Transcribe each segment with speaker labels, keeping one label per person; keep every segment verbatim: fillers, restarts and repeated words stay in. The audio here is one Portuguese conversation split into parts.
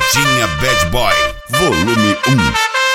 Speaker 1: Modinha Bad Boy, volume um.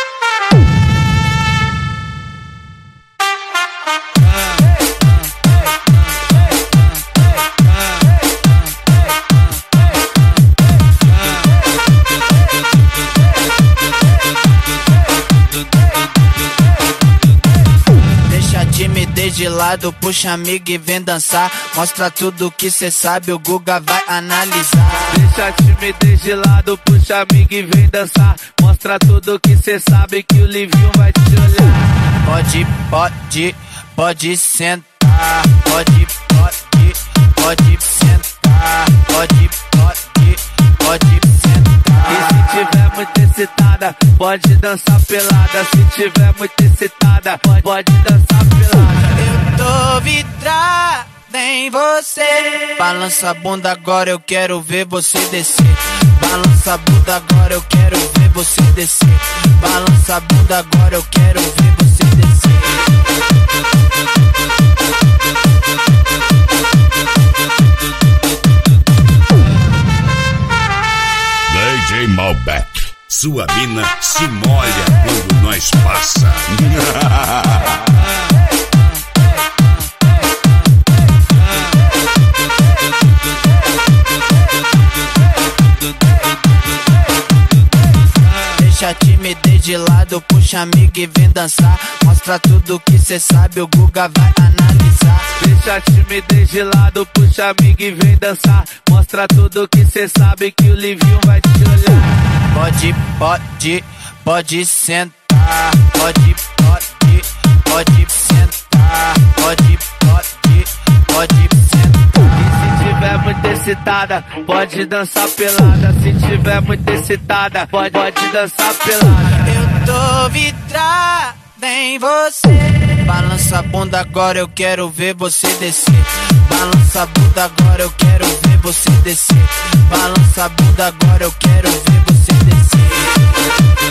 Speaker 2: Timidez de lado, puxa amigo e vem dançar. Mostra tudo que cê sabe, o Guga vai analisar.
Speaker 3: Deixa a timidez de lado, puxa amigo e vem dançar. Mostra tudo que cê sabe, que o Livinho vai te olhar.
Speaker 2: Pode, pode, pode sentar. Pode, pode, pode sentar. Pode, pode, pode sentar.
Speaker 3: E se tiver muito excitada, pode dançar pelada. Se tiver muito excitada, pode, pode dançar pelada.
Speaker 2: Eu tô vidrada em você. Balança a bunda agora, eu quero ver você descer. Balança a bunda agora, eu quero ver você descer. Balança a bunda agora, eu quero ver você descer.
Speaker 1: D J Malbec, sua mina se molha quando nós passa.
Speaker 2: Deixa a timidez de lado, puxa amigo e vem dançar. Mostra tudo que cê sabe, o Guga vai analisar.
Speaker 3: Deixa a timidez de lado, puxa amigo e vem dançar. Mostra tudo que cê sabe, que o Livinho vai te olhar.
Speaker 2: Pode, pode, pode sentar. Pode, pode, pode sentar. Pode, pode, pode sentar.
Speaker 3: E se tiver muito excitada, pode dançar pelada. Se tiver muito excitada, pode, pode dançar pelada.
Speaker 2: Eu tô vidrada em você. Balança a bunda agora, eu quero ver você descer. Balança a bunda agora, eu quero ver você descer. Balança a bunda agora, eu quero ver você descer.